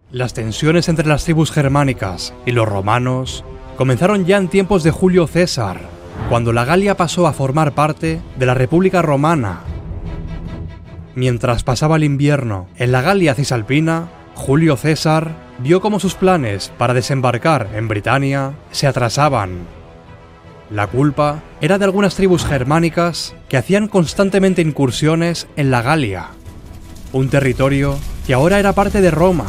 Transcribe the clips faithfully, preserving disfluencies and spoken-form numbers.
Las tensiones entre las tribus germánicas y los romanos comenzaron ya en tiempos de Julio César, cuando la Galia pasó a formar parte de la República Romana. Mientras pasaba el invierno en la Galia Cisalpina, Julio César vio cómo sus planes para desembarcar en Britania se atrasaban. La culpa era de algunas tribus germánicas que hacían constantemente incursiones en la Galia, un territorio que ahora era parte de Roma.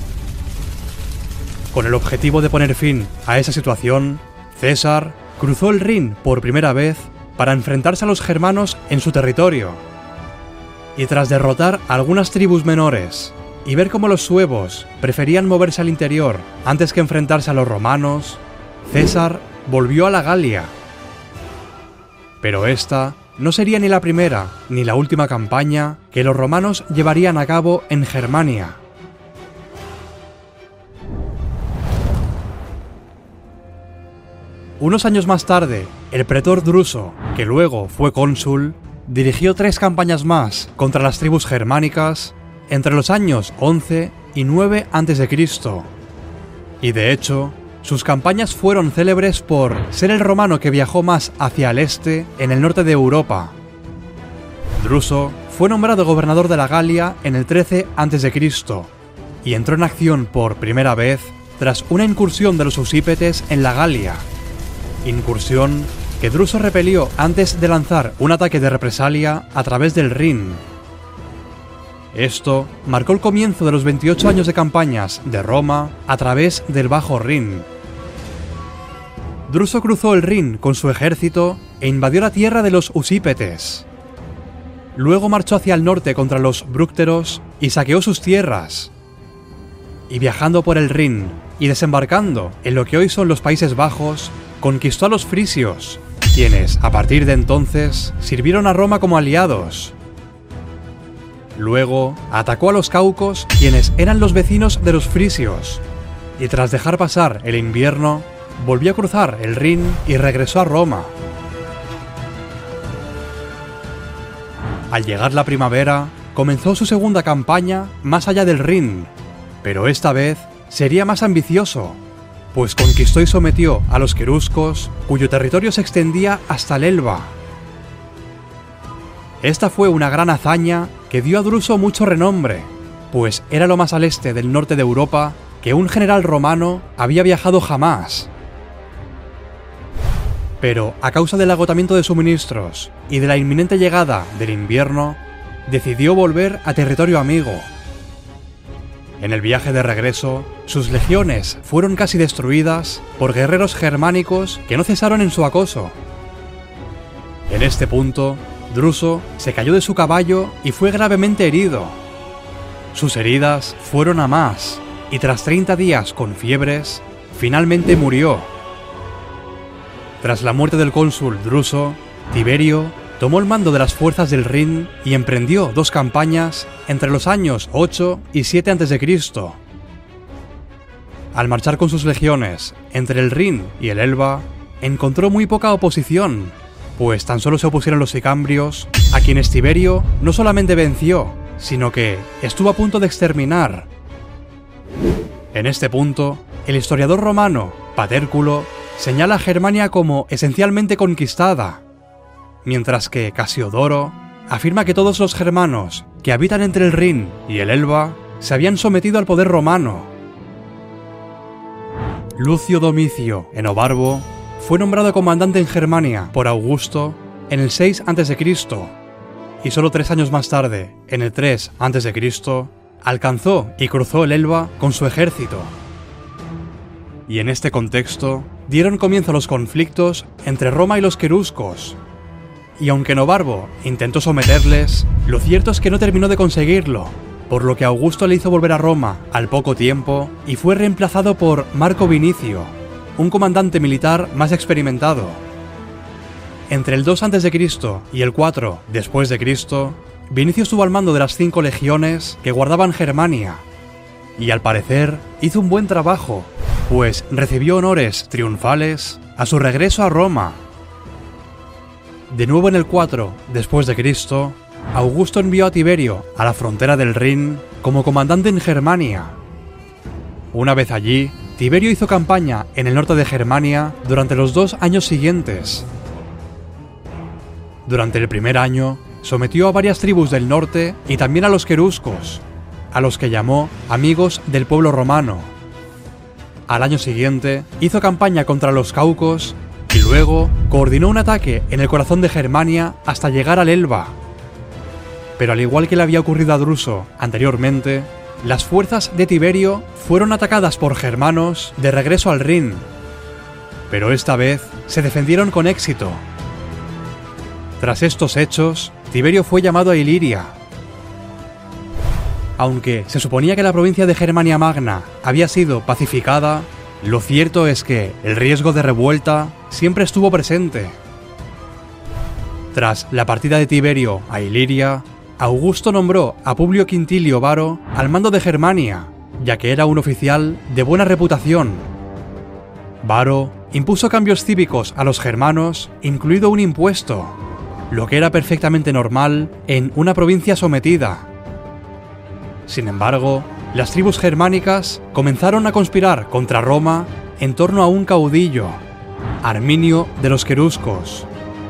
Con el objetivo de poner fin a esa situación, César cruzó el Rin por primera vez para enfrentarse a los germanos en su territorio. Y tras derrotar a algunas tribus menores y ver cómo los suevos preferían moverse al interior antes que enfrentarse a los romanos, César volvió a la Galia. Pero esta no sería ni la primera ni la última campaña que los romanos llevarían a cabo en Germania. Unos años más tarde, el pretor Druso, que luego fue cónsul, dirigió tres campañas más contra las tribus germánicas entre los años once y nueve antes de Cristo. Y de hecho, sus campañas fueron célebres por ser el romano que viajó más hacia el este en el norte de Europa. Druso fue nombrado gobernador de la Galia en el trece antes de Cristo y entró en acción por primera vez tras una incursión de los usípetes en la Galia. Incursión que Druso repelió antes de lanzar un ataque de represalia a través del Rin. Esto marcó el comienzo de los veintiocho años de campañas de Roma a través del Bajo Rin. Druso cruzó el Rin con su ejército e invadió la tierra de los usípetes. Luego marchó hacia el norte contra los brúcteros y saqueó sus tierras. Y viajando por el Rin y desembarcando en lo que hoy son los Países Bajos, conquistó a los frisios, quienes, a partir de entonces, sirvieron a Roma como aliados. Luego, atacó a los caucos, quienes eran los vecinos de los frisios, y tras dejar pasar el invierno, volvió a cruzar el Rin y regresó a Roma. Al llegar la primavera, comenzó su segunda campaña más allá del Rin, pero esta vez sería más ambicioso, pues conquistó y sometió a los queruscos, cuyo territorio se extendía hasta el Elba. Esta fue una gran hazaña que dio a Druso mucho renombre, pues era lo más al este del norte de Europa que un general romano había viajado jamás. Pero a causa del agotamiento de suministros y de la inminente llegada del invierno, decidió volver a territorio amigo. En el viaje de regreso, sus legiones fueron casi destruidas por guerreros germánicos que no cesaron en su acoso. En este punto, Druso se cayó de su caballo y fue gravemente herido. Sus heridas fueron a más, y tras treinta días con fiebres, finalmente murió. Tras la muerte del cónsul Druso, Tiberio tomó el mando de las fuerzas del Rin y emprendió dos campañas entre los años ocho y siete antes de Cristo. Al marchar con sus legiones entre el Rin y el Elba, encontró muy poca oposición, pues tan solo se opusieron los sicambrios, a quienes Tiberio no solamente venció, sino que estuvo a punto de exterminar. En este punto, el historiador romano, Patérculo, señala a Germania como esencialmente conquistada, mientras que Casiodoro afirma que todos los germanos que habitan entre el Rin y el Elba se habían sometido al poder romano. Lucio Domicio Enobarbo fue nombrado comandante en Germania por Augusto en el seis antes de Cristo, y solo tres años más tarde, en el tres antes de Cristo, alcanzó y cruzó el Elba con su ejército. Y en este contexto dieron comienzo los conflictos entre Roma y los queruscos. Y aunque Enobarbo intentó someterles, lo cierto es que no terminó de conseguirlo, por lo que Augusto le hizo volver a Roma al poco tiempo y fue reemplazado por Marco Vinicio, un comandante militar más experimentado. Entre el dos antes de Cristo y el cuatro después de Cristo, Vinicio estuvo al mando de las cinco legiones que guardaban Germania, y al parecer hizo un buen trabajo, pues recibió honores triunfales a su regreso a Roma. De nuevo en el cuatro después de Cristo, Augusto envió a Tiberio a la frontera del Rin como comandante en Germania. Una vez allí, Tiberio hizo campaña en el norte de Germania durante los dos años siguientes. Durante el primer año, sometió a varias tribus del norte y también a los queruscos, a los que llamó amigos del pueblo romano. Al año siguiente, hizo campaña contra los caucos y luego coordinó un ataque en el corazón de Germania hasta llegar al Elba. Pero al igual que le había ocurrido a Druso anteriormente, las fuerzas de Tiberio fueron atacadas por germanos de regreso al Rin. Pero esta vez se defendieron con éxito. Tras estos hechos, Tiberio fue llamado a Iliria. Aunque se suponía que la provincia de Germania Magna había sido pacificada, lo cierto es que el riesgo de revuelta siempre estuvo presente. Tras la partida de Tiberio a Iliria, Augusto nombró a Publio Quintilio Varo al mando de Germania, ya que era un oficial de buena reputación. Varo impuso cambios cívicos a los germanos, incluido un impuesto, lo que era perfectamente normal en una provincia sometida. Sin embargo, las tribus germánicas comenzaron a conspirar contra Roma en torno a un caudillo, Arminio de los queruscos.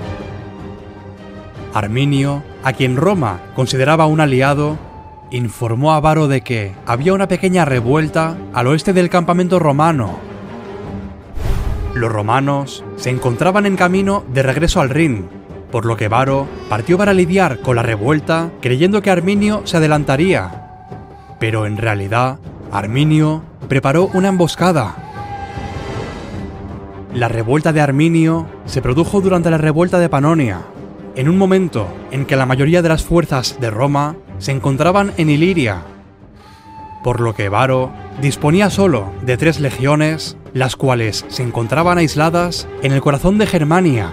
Arminio, a quien Roma consideraba un aliado, informó a Varo de que había una pequeña revuelta al oeste del campamento romano. Los romanos se encontraban en camino de regreso al Rin, por lo que Varo partió para lidiar con la revuelta creyendo que Arminio se adelantaría. Pero en realidad, Arminio preparó una emboscada. La revuelta de Arminio se produjo durante la revuelta de Panonia, en un momento en que la mayoría de las fuerzas de Roma se encontraban en Iliria, por lo que Varo disponía solo de tres legiones, las cuales se encontraban aisladas en el corazón de Germania.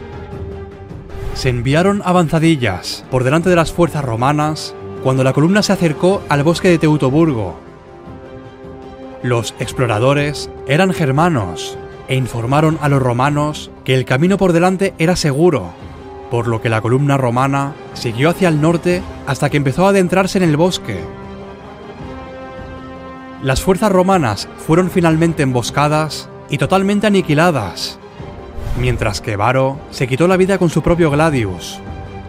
Se enviaron avanzadillas por delante de las fuerzas romanas cuando la columna se acercó al bosque de Teutoburgo. Los exploradores eran germanos e informaron a los romanos que el camino por delante era seguro, por lo que la columna romana siguió hacia el norte hasta que empezó a adentrarse en el bosque. Las fuerzas romanas fueron finalmente emboscadas y totalmente aniquiladas, mientras que Varo se quitó la vida con su propio gladius.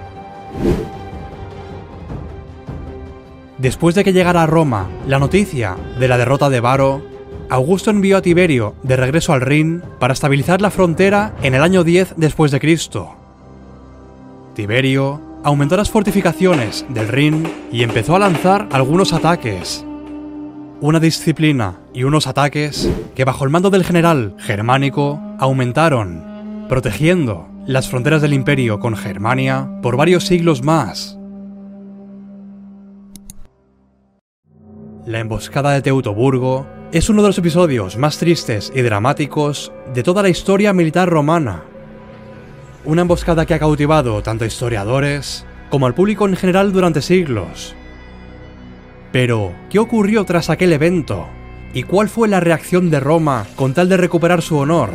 Después de que llegara a Roma la noticia de la derrota de Varo, Augusto envió a Tiberio de regreso al Rin para estabilizar la frontera en el año diez después de Cristo. Tiberio aumentó las fortificaciones del Rin y empezó a lanzar algunos ataques. Una disciplina y unos ataques que bajo el mando del general germánico aumentaron, protegiendo las fronteras del imperio con Germania por varios siglos más. La emboscada de Teutoburgo es uno de los episodios más tristes y dramáticos de toda la historia militar romana. Una emboscada que ha cautivado tanto a historiadores como al público en general durante siglos. Pero, ¿qué ocurrió tras aquel evento? ¿Y cuál fue la reacción de Roma con tal de recuperar su honor?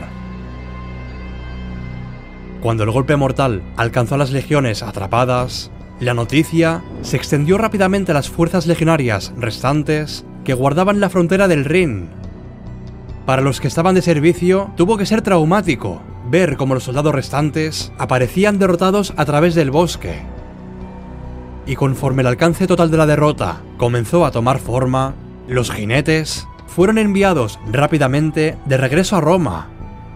Cuando el golpe mortal alcanzó a las legiones atrapadas, la noticia se extendió rápidamente a las fuerzas legionarias restantes que guardaban la frontera del Rin. Para los que estaban de servicio, tuvo que ser traumático ver cómo los soldados restantes aparecían derrotados a través del bosque. Y conforme el alcance total de la derrota comenzó a tomar forma, los jinetes fueron enviados rápidamente de regreso a Roma.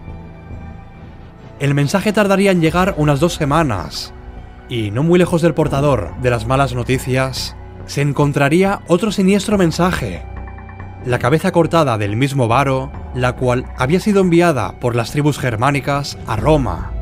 El mensaje tardaría en llegar unas dos semanas, y no muy lejos del portador de las malas noticias, se encontraría otro siniestro mensaje: la cabeza cortada del mismo Varo, la cual había sido enviada por las tribus germánicas a Roma.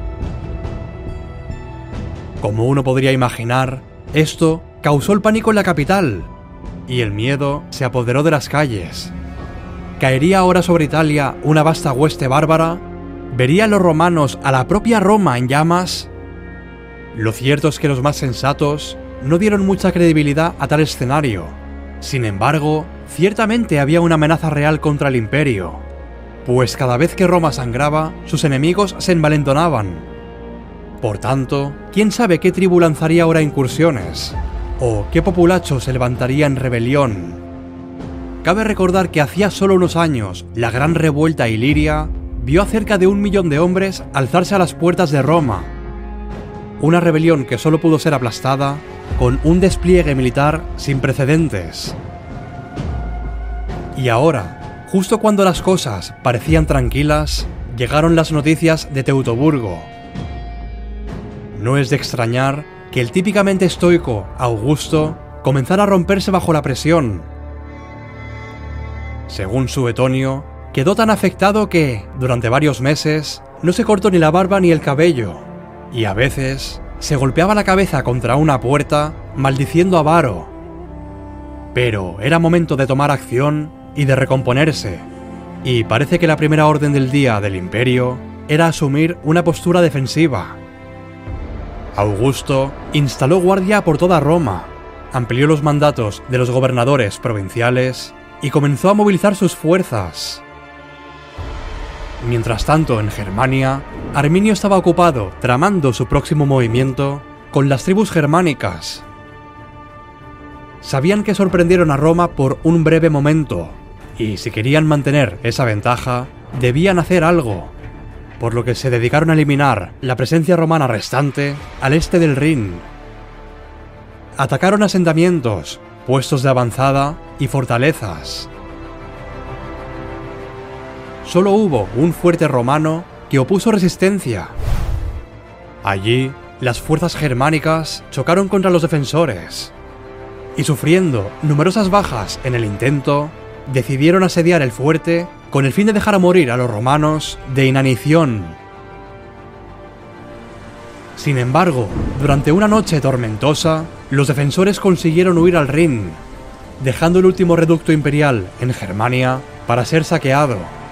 Como uno podría imaginar, esto causó el pánico en la capital, y el miedo se apoderó de las calles. ¿Caería ahora sobre Italia una vasta hueste bárbara? ¿Verían los romanos a la propia Roma en llamas? Lo cierto es que los más sensatos no dieron mucha credibilidad a tal escenario. Sin embargo, ciertamente había una amenaza real contra el imperio, pues cada vez que Roma sangraba, sus enemigos se envalentonaban. Por tanto, ¿quién sabe qué tribu lanzaría ahora incursiones? ¿O qué populacho se levantaría en rebelión? cabe recordar que hacía solo unos años la gran revuelta iliria vio a cerca de un millón de hombres alzarse a las puertas de Roma. Una rebelión que solo pudo ser aplastada con un despliegue militar sin precedentes. Y ahora, justo cuando las cosas parecían tranquilas, llegaron las noticias de Teutoburgo. No es de extrañar que el típicamente estoico Augusto comenzara a romperse bajo la presión. Según Suetonio, quedó tan afectado que, durante varios meses, no se cortó ni la barba ni el cabello, y a veces se golpeaba la cabeza contra una puerta, maldiciendo a Varo. Pero era momento de tomar acción y de recomponerse, y parece que la primera orden del día del imperio era asumir una postura defensiva. Augusto instaló guardia por toda Roma, amplió los mandatos de los gobernadores provinciales y comenzó a movilizar sus fuerzas. Mientras tanto, en Germania, Arminio estaba ocupado tramando su próximo movimiento con las tribus germánicas. Sabían que sorprendieron a Roma por un breve momento, y si querían mantener esa ventaja, debían hacer algo, por lo que se dedicaron a eliminar la presencia romana restante al este del Rin. Atacaron asentamientos, puestos de avanzada y fortalezas. Solo hubo un fuerte romano que opuso resistencia. Allí, las fuerzas germánicas chocaron contra los defensores, y sufriendo numerosas bajas en el intento, decidieron asediar el fuerte con el fin de dejar a morir a los romanos de inanición. Sin embargo, durante una noche tormentosa, los defensores consiguieron huir al Rin, dejando el último reducto imperial en Germania para ser saqueado.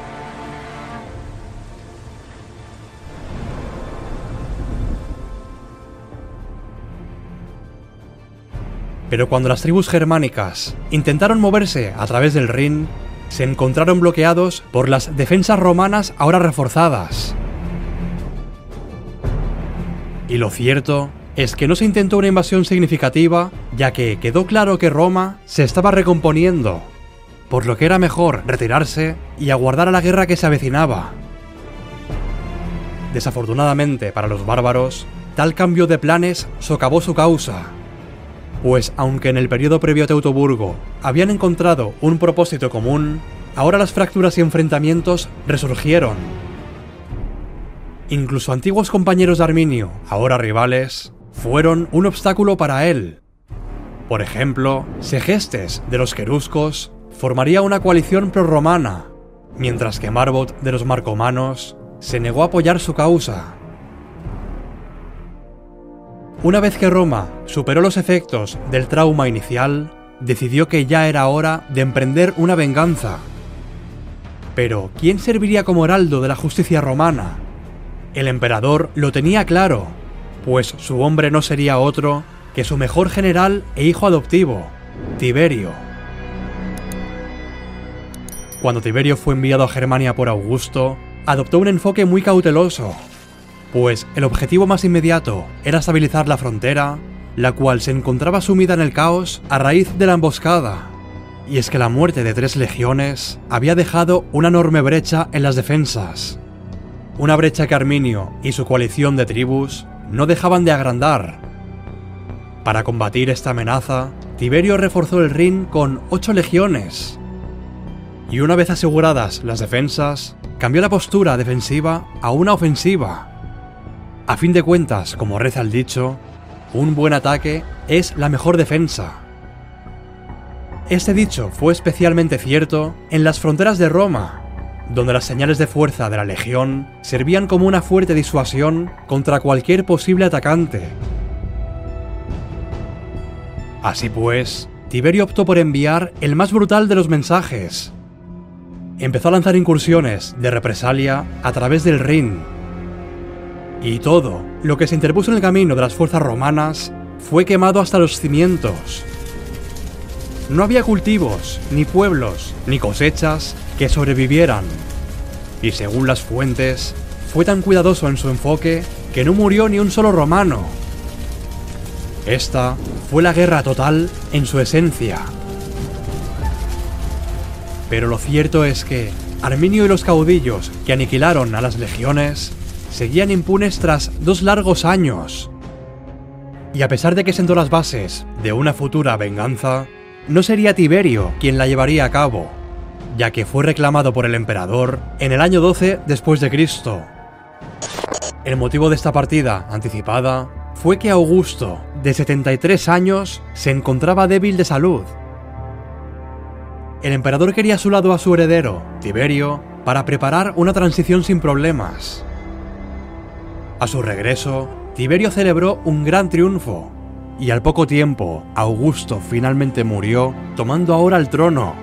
Pero cuando las tribus germánicas intentaron moverse a través del Rin, se encontraron bloqueados por las defensas romanas ahora reforzadas. Y lo cierto es que no se intentó una invasión significativa, ya que quedó claro que Roma se estaba recomponiendo, por lo que era mejor retirarse y aguardar a la guerra que se avecinaba. Desafortunadamente para los bárbaros, tal cambio de planes socavó su causa, pues aunque en el periodo previo a Teutoburgo habían encontrado un propósito común, ahora las fracturas y enfrentamientos resurgieron. Incluso antiguos compañeros de Arminio, ahora rivales, fueron un obstáculo para él. Por ejemplo, Segestes de los queruscos formaría una coalición prorromana, mientras que Marbot de los marcomanos se negó a apoyar su causa. Una vez que Roma superó los efectos del trauma inicial, decidió que ya era hora de emprender una venganza. Pero, ¿quién serviría como heraldo de la justicia romana? El emperador lo tenía claro, pues su hombre no sería otro que su mejor general e hijo adoptivo, Tiberio. Cuando Tiberio fue enviado a Germania por Augusto, adoptó un enfoque muy cauteloso, pues el objetivo más inmediato era estabilizar la frontera, la cual se encontraba sumida en el caos a raíz de la emboscada. Y es que la muerte de tres legiones había dejado una enorme brecha en las defensas. Una brecha que Arminio y su coalición de tribus no dejaban de agrandar. Para combatir esta amenaza, Tiberio reforzó el Rin con ocho legiones. Y una vez aseguradas las defensas, cambió la postura defensiva a una ofensiva. A fin de cuentas, como reza el dicho, un buen ataque es la mejor defensa. Este dicho fue especialmente cierto en las fronteras de Roma, donde las señales de fuerza de la legión servían como una fuerte disuasión contra cualquier posible atacante. Así pues, Tiberio optó por enviar el más brutal de los mensajes. Empezó a lanzar incursiones de represalia a través del Rin. Y todo lo que se interpuso en el camino de las fuerzas romanas fue quemado hasta los cimientos. No había cultivos, ni pueblos, ni cosechas que sobrevivieran. Y según las fuentes, fue tan cuidadoso en su enfoque que no murió ni un solo romano. Esta fue la guerra total en su esencia. Pero lo cierto es que Arminio y los caudillos que aniquilaron a las legiones seguían impunes tras dos largos años. Y a pesar de que sentó las bases de una futura venganza, no sería Tiberio quien la llevaría a cabo, ya que fue reclamado por el emperador en el año doce después de Cristo. El motivo de esta partida anticipada fue que Augusto, de setenta y tres años, se encontraba débil de salud. El emperador quería a su lado a su heredero, Tiberio, para preparar una transición sin problemas. A su regreso, Tiberio celebró un gran triunfo, y al poco tiempo, Augusto finalmente murió, tomando ahora el trono.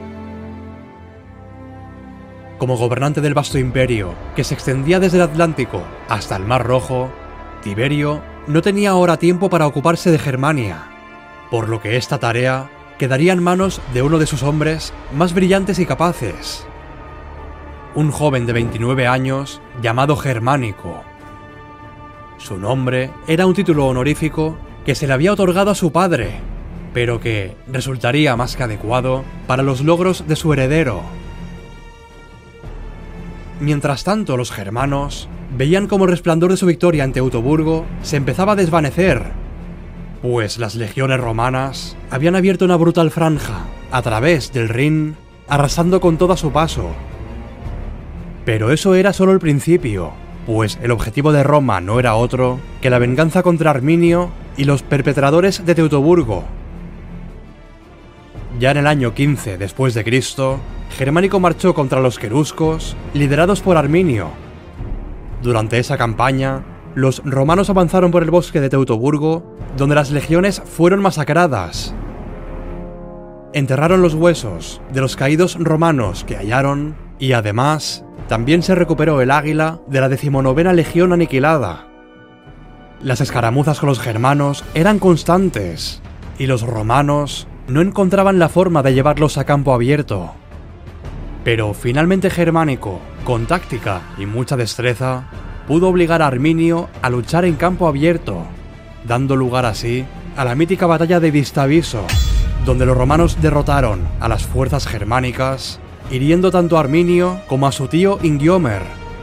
Como gobernante del vasto imperio, que se extendía desde el Atlántico hasta el Mar Rojo, Tiberio no tenía ahora tiempo para ocuparse de Germania, por lo que esta tarea quedaría en manos de uno de sus hombres más brillantes y capaces, un joven de veintinueve años llamado Germánico. Su nombre era un título honorífico que se le había otorgado a su padre, pero que resultaría más que adecuado para los logros de su heredero. Mientras tanto, los germanos veían como el resplandor de su victoria ante Teutoburgo se empezaba a desvanecer, pues las legiones romanas habían abierto una brutal franja a través del Rin, arrasando con todo a su paso. Pero eso era solo el principio, pues el objetivo de Roma no era otro que la venganza contra Arminio y los perpetradores de Teutoburgo. Ya en el año quince después de Cristo, Germánico marchó contra los queruscos, liderados por Arminio. Durante esa campaña, los romanos avanzaron por el bosque de Teutoburgo, donde las legiones fueron masacradas. Enterraron los huesos de los caídos romanos que hallaron, y además, también se recuperó el águila de la decimonovena legión aniquilada. Las escaramuzas con los germanos eran constantes, y los romanos no encontraban la forma de llevarlos a campo abierto. Pero finalmente Germánico, con táctica y mucha destreza, pudo obligar a Arminio a luchar en campo abierto, dando lugar así a la mítica batalla de Vistaviso, donde los romanos derrotaron a las fuerzas germánicas, hiriendo tanto a Arminio como a su tío Ingiomer.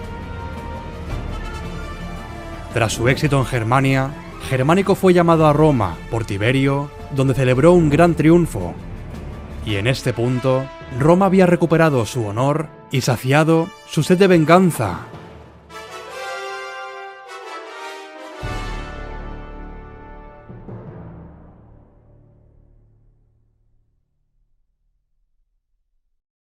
Tras su éxito en Germania, Germánico fue llamado a Roma por Tiberio, donde celebró un gran triunfo. Y en este punto, Roma había recuperado su honor y saciado su sed de venganza.